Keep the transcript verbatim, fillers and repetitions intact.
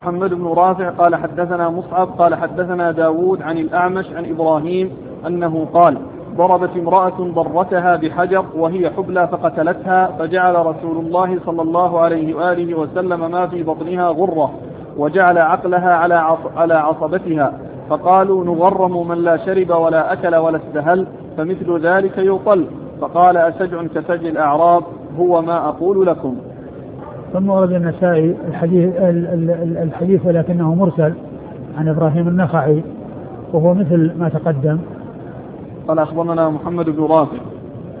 محمد بن رافع قال حدثنا مصعب قال حدثنا داود عن الأعمش عن إبراهيم أنه قال ضربت امرأة ضرتها بحجر وهي حبلى فقتلتها، فجعل رسول الله صلى الله عليه وآله وسلم ما في بطنها غرة وجعل عقلها على على عصبتها، فقالوا نغرم من لا شرب ولا أكل ولا استهل، فمثل ذلك يطل. فقال أسجع كسجع الأعراب هو ما أقول لكم. ثم ورد النسائي الحديث, الحديث ولكنه مرسل عن إبراهيم النخعي وهو مثل ما تقدم. قال أخبرنا محمد بن رافع